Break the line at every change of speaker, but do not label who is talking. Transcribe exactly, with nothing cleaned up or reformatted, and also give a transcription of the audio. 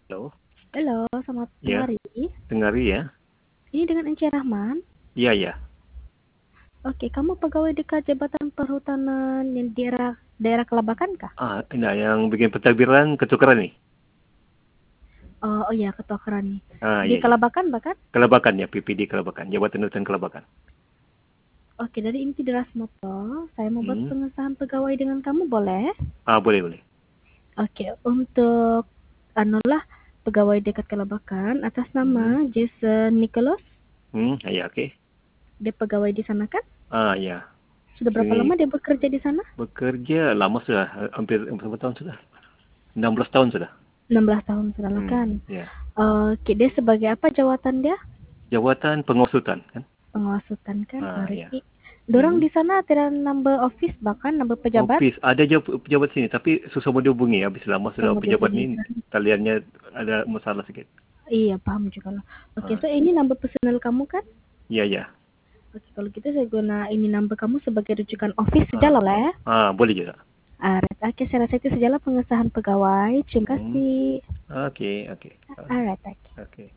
Halo.
Halo, selamat tengah
Ya,
hari.
dengar ya.
Ini dengan Encik Rahman.
Iya, ya.
Oke, kamu pegawai dekat Jabatan Perhutanan yang di daerah, daerah Kelabakan kah?
Ah, nah, yang bikin pentadbiran ketukeran nih.
Oh, oh iya, Ketua Kerani.
Ah,
Di
iya, iya.
Kelabakan bahkan?
Kelabakan ya, P P D Kelabakan, Jabatan Urusan Kelabakan.
Oke, dari Inti Deras Moto, saya mau buat
Hmm.
pengesahan pegawai dengan kamu, boleh?
Ah, boleh, boleh.
Oke, untuk anulah pegawai dekat Kelabakan atas
Hmm.
nama Jason Nicholas.
Hmm, ya, oke.
Dia pegawai di sana kan?
Ah, ya.
Sudah berapa
Sini
lama dia bekerja di sana?
bekerja lama sudah, hampir berapa tahun sudah? enam belas tahun sudah.
enam belas tahun sudah lah
Hmm,
kan?
ya.
Oke, dia sebagai apa jawatan dia?
Jabatan pengawas hutan, kan?
Pengawas hutan kan,
Ah, ya.
Ariki. Dorang
Hmm.
di sana ada number office bahkan number pejabat.
Office ada je pejabat sini, tapi susah mau dihubungi. Habis lama sudah
Sama dia
pejabat
bunyi
ni
kan.
taliannya ada masalah sikit.
Iya, paham juga lah. Oke,
Ah,
so ini number personal kamu kan?
ya, ya.
Oke, kalau gitu saya guna ini number kamu sebagai rujukan office saja
Ah,
lah ya.
ah, boleh juga.
Alright, oke, saya rasa itu sajalah pengesahan pegawai. Terima
Hmm.
kasih.
Oke, oke.
Alright, oke.
Oke.